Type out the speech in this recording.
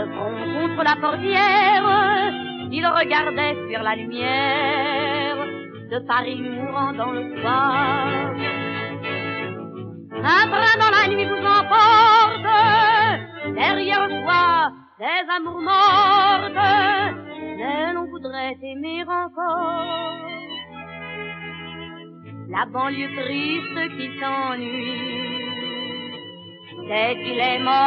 le front contre la portière, il regardait sur la lumière de Paris mourant dans le soir. Un train dans la nuit vous emporte, derrière soi des amours mortes, mais l'on voudrait aimer encore. La banlieue triste qui s'ennuie, c'est qu'il est mort.